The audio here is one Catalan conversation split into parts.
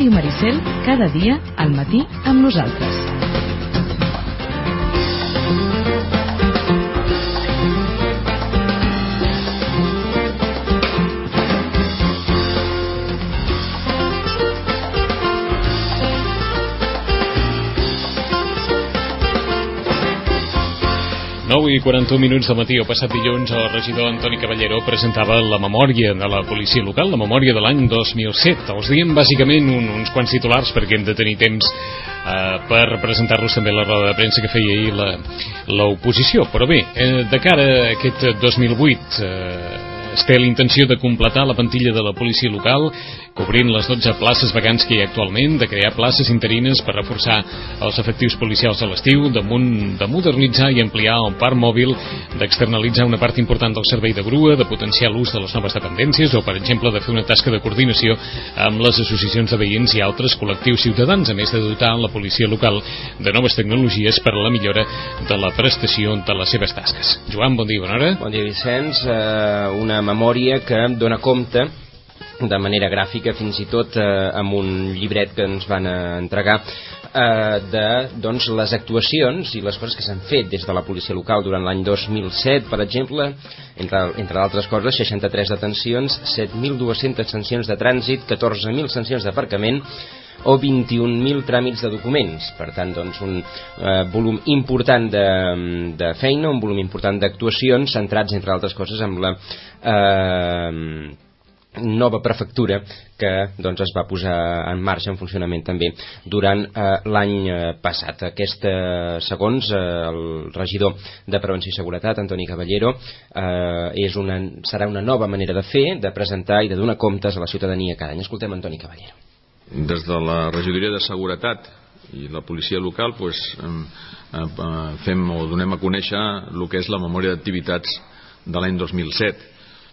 Ràdio Maricel, cada dia al matí amb nosaltres. I 41 minuts del matí, el passat dilluns, el regidor Antoni Caballero presentava la memòria de la policia local, la memòria de l'any 2007. Els diem bàsicament uns quants titulars perquè hem de tenir temps per presentar-los també a la roda de premsa que feia ahir l'oposició. Però bé, de cara a aquest 2008 es té la intenció de completar la plantilla de la policia local, cobrint les 12 places vacants que hi ha actualment, de crear places interines per reforçar els efectius policials a l'estiu, de modernitzar i ampliar el parc mòbil, d'externalitzar una part important del servei de grua, de potenciar l'ús de les noves dependències o, per exemple, de fer una tasca de coordinació amb les associacions de veïns i altres col·lectius ciutadans, a més de dotar la policia local de noves tecnologies per a la millora de la prestació de les seves tasques. Joan, bon dia, bona hora. Bon dia, Vicenç. Una memòria que dona compte de manera gràfica, fins i tot amb un llibret que ens van entregar, de les actuacions i les coses que s'han fet des de la policia local durant l'any 2007, per exemple, entre d'altres coses, 63 detencions, 7.200 sancions de trànsit, 14.000 sancions d'aparcament o 21.000 tràmits de documents. Per tant, un volum important de feina, un volum important d'actuacions centrats, entre altres coses, amb la nova prefectura que es va posar en marxa, en funcionament també, durant l'any passat. Segons el regidor de Prevenció i Seguretat, Antoni Caballero, serà una nova manera de fer, de presentar i de donar comptes a la ciutadania cada any. Escoltem Antoni Caballero. Des de la regidoria de Seguretat i la policia local donem a conèixer el que és la memòria d'activitats de l'any 2007.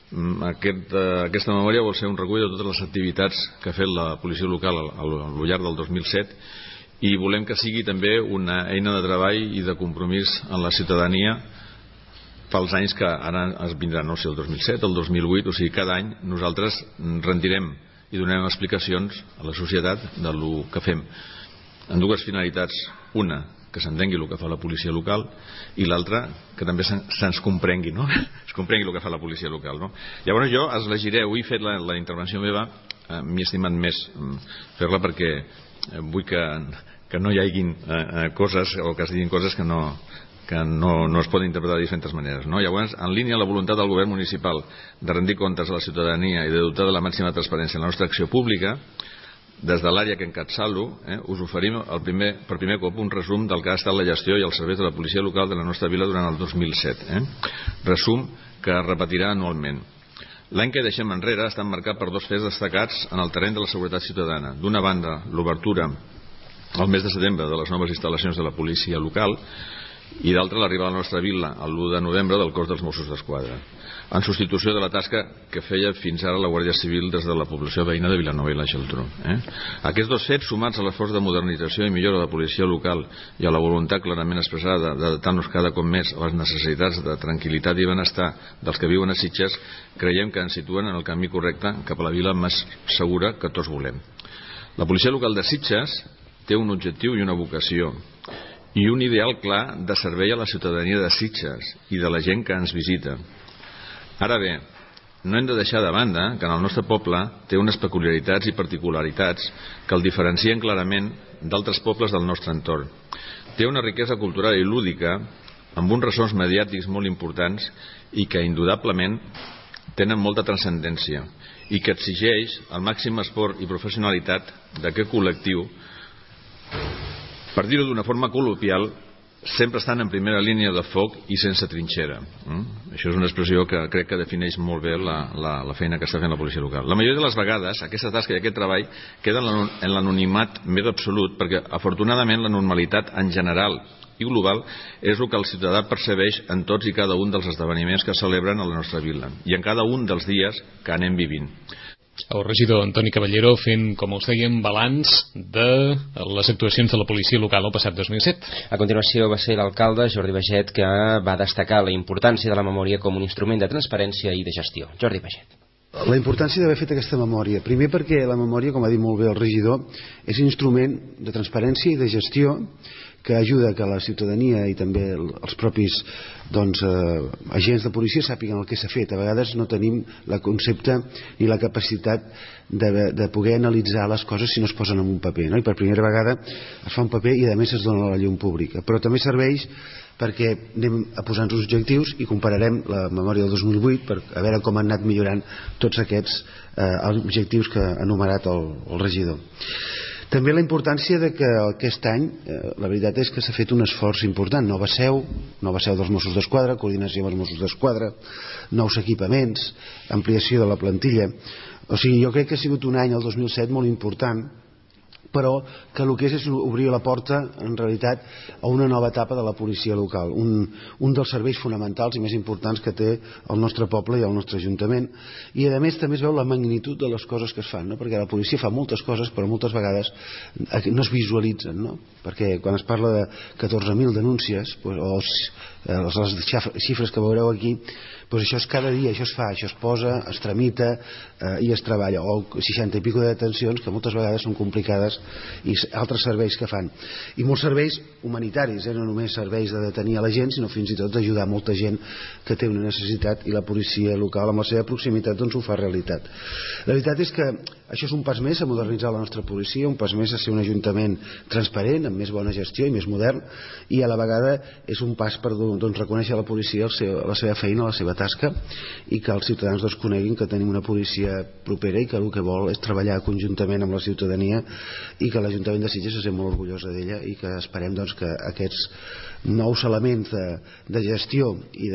Aquesta memòria vol ser un recull de totes les activitats que ha fet la policia local al llarg del 2007 i volem que sigui també una eina de treball i de compromís en la ciutadania pels anys que ara es vindran, no sé, el 2007, el 2008, o sigui, cada any nosaltres rendirem i donem explicacions a la societat del que fem en dues finalitats: una, que s'entengui el que fa la policia local, i l'altra, que també se'ns comprengui, no? Es comprengui el que fa la policia local, no? Llavors jo es llegiré, avui he fet la intervenció meva, m'he estimat més fer-la perquè vull que no hi haguin coses o que es diguin coses que no es poden interpretar de diferents maneres, no? Llavors, en línia amb la voluntat del govern municipal de rendir comptes a la ciutadania i de dotar de la màxima transparència la nostra acció pública, des de l'àrea que encapçalo, us oferim per primer cop un resum del que ha estat la gestió i els serveis de la policia local de la nostra vila durant el 2007. Resum que es repetirà anualment. L'any que deixem enrere ha estat marcat per dos fets destacats en el terreny de la seguretat ciutadana. D'una banda, l'obertura al mes de setembre de les noves instal·lacions de la policia local, i d'altra, l'arribada a la nostra vila l'1 de novembre del cos dels Mossos d'Esquadra, en substitució de la tasca que feia fins ara la Guàrdia Civil des de la població veïna de Vilanova i la Geltrú. Aquests dos fets, sumats a l'esforç de modernització i millora de la policia local i a la voluntat clarament expressada d'adaptar-nos cada cop més a les necessitats de tranquil·litat i benestar dels que viuen a Sitges, creiem que ens situen en el camí correcte cap a la vila més segura que tots volem. La policia local de Sitges té un objectiu i una vocació i un ideal clar de servei a la ciutadania de Sitges i de la gent que ens visita. Ara bé, no hem de deixar de banda que en el nostre poble té unes peculiaritats i particularitats que el diferencien clarament d'altres pobles del nostre entorn. Té una riquesa cultural i lúdica amb uns ressons mediàtics molt importants i que indudablement tenen molta transcendència i que exigeix el màxim esforç i professionalitat d'aquest col·lectiu, per dir-ho d'una forma col·loquial, sempre estan en primera línia de foc i sense trinxera. Això és una expressió que crec que defineix molt bé la feina que està fent la policia local. La majoria de les vegades aquesta tasca i aquest treball queden en l'anonimat més absolut, perquè afortunadament la normalitat en general i global és el que el ciutadà percebeix en tots i cada un dels esdeveniments que es celebren a la nostra vila i en cada un dels dies que anem vivint. El regidor Antoni Caballero fent, com us dèiem, balanç de les actuacions de la policia local el passat 2007. A continuació va ser l'alcalde Jordi Baget que va destacar la importància de la memòria com un instrument de transparència i de gestió. Jordi Baget. La importància d'haver fet aquesta memòria, primer perquè la memòria, com ha dit molt bé el regidor, és un instrument de transparència i de gestió que ajuda que la ciutadania i també els propis agents de policia sàpiguen el que s'ha fet. A vegades no tenim el concepte ni la capacitat de poder analitzar les coses si no es posen en un paper, no? I per primera vegada es fa un paper i a més es dona a la llum pública, però també serveix perquè anem a posar-nos objectius i compararem la memòria del 2008 per a veure com han anat millorant tots aquests objectius que ha enumerat el regidor. També la importància de que aquest any, la veritat és que s'ha fet un esforç important, nova seu dels Mossos d'Esquadra, coordinació amb els Mossos d'Esquadra, nous equipaments, ampliació de la plantilla. O sigui, jo crec que ha sigut un any, el 2007, molt important, però que el que és obrir la porta en realitat a una nova etapa de la policia local, un dels serveis fonamentals i més importants que té el nostre poble i el nostre ajuntament, i a més també es veu la magnitud de les coses que es fan, no? Perquè la policia fa moltes coses però moltes vegades no es visualitzen, no? Perquè quan es parla de 14.000 denúncies o les xifres que veureu aquí, doncs això és cada dia, això es fa, això es posa, es tramita i es treballa, o 60 i pico de detencions que moltes vegades són complicades, i altres serveis que fan, i molts serveis humanitaris, no només serveis de detenir a la gent, sinó fins i tot d'ajudar molta gent que té una necessitat, i la policia local amb la seva proximitat doncs ho fa realitat. La veritat és que això és un pas més a modernitzar la nostra policia, un pas més a ser un ajuntament transparent, amb més bona gestió i més modern, i a la vegada és un pas per reconèixer a la policia la seva feina, la seva tasca, i que els ciutadans coneguin que tenim una policia propera i que el que vol és treballar conjuntament amb la ciutadania, i que l'Ajuntament de Sitges se sent molt orgullosa d'ella, i que esperem que aquests nous elements de gestió i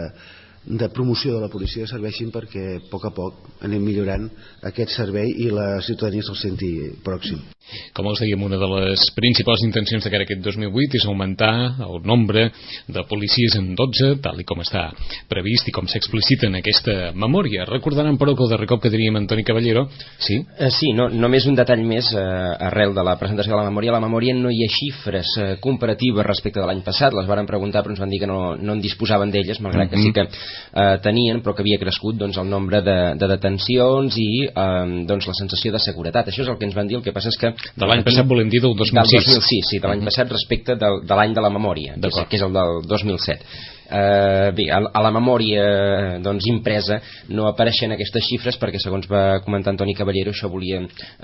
de promoció de la policia serveixin perquè a poc anem millorant aquest servei i la ciutadania se'l senti pròxim. Com els dèiem, una de les principals intencions de cara a aquest 2008 és augmentar el nombre de policies en 12, tal i com està previst i com s'explicita en aquesta memòria. Recordaran, però, que el darrer cop que teníem Antoni Caballero... Sí? Sí, només un detall més arrel de la presentació de la memòria. A la memòria no hi ha xifres comparatives respecte de l'any passat. Les varen preguntar, però ens van dir que no en disposaven d'elles, malgrat que sí que tenien, però que havia crescut el nombre de detencions i la sensació de seguretat. Això és el que ens van dir. El que passa és que de l'any passat volem dir del 2006. Del 2006, sí, de l'any passat respecte de l'any de la memòria, que és el del 2007. Bé, a la memòria impresa no apareixen aquestes xifres perquè, segons va comentar Antoni Caballero, això volia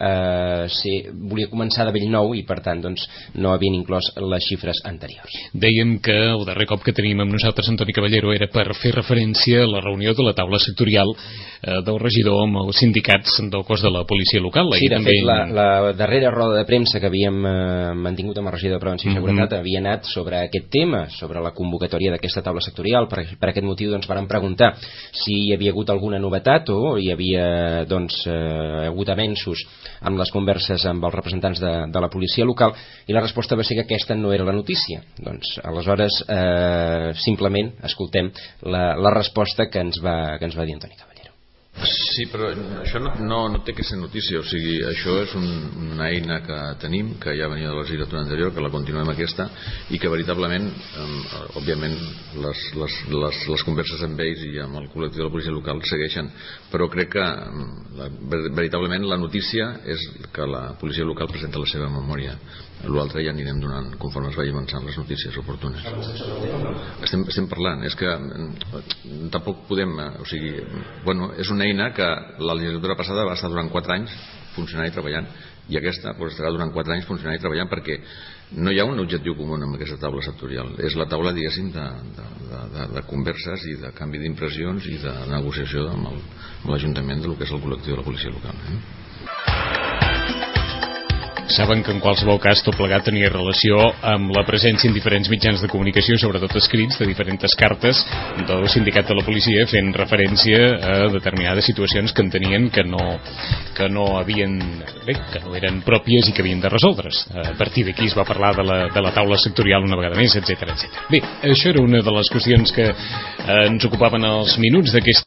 començar de bell nou i per tant no havien inclòs les xifres anteriors. Dèiem que el darrer cop que teníem amb nosaltres Antoni Caballero era per fer referència a la reunió de la taula sectorial del regidor amb els sindicats del cos de la policia local. Sí, de fet, la darrera roda de premsa que havíem mantingut amb el regidor de Prevenció i Seguretat havia anat sobre aquest tema, sobre la convocatòria d'aquesta taula sectorial. Per aquest motiu varen preguntar si hi havia hagut alguna novetat o hi havia hagut avenços amb les converses amb els representants de la policia local, i la resposta va ser que aquesta no era la notícia. Aleshores simplement escoltem la resposta que ens va dir Antoni Caballero. Sí, però això no té que ser notícia, o sigui, això és una eina que tenim, que ja venia de la legislatura anterior, que la continuem aquesta, i que veritablement, òbviament, les converses amb ells i amb el col·lectiu de la policia local segueixen, però crec que veritablement la notícia és que la policia local presenta la seva memòria. L'altre ja anirem donant conforme es vagi avançant les notícies oportunes. Estem parlant, és que tampoc podem, o sigui, bueno, és una eina que la legislatura passada va estar durant 4 anys funcionant i treballant, i aquesta estarà durant 4 anys funcionant i treballant perquè no hi ha un objectiu comú amb aquesta taula sectorial. És la taula, diguéssim, de converses i de canvi d'impressions i de negociació amb l'Ajuntament del que és el col·lectiu de la policia local. Saben que en qualsevol cas tot plegat tenia relació amb la presència en diferents mitjans de comunicació, sobretot escrits, de diferents cartes del sindicat de la policia fent referència a determinades situacions que entenien que no eren pròpies i que havien de resoldre's. A partir d'aquí es va parlar de la taula sectorial una vegada més, etc. Bé, això era una de les qüestions que ens ocupaven els minuts d'aquesta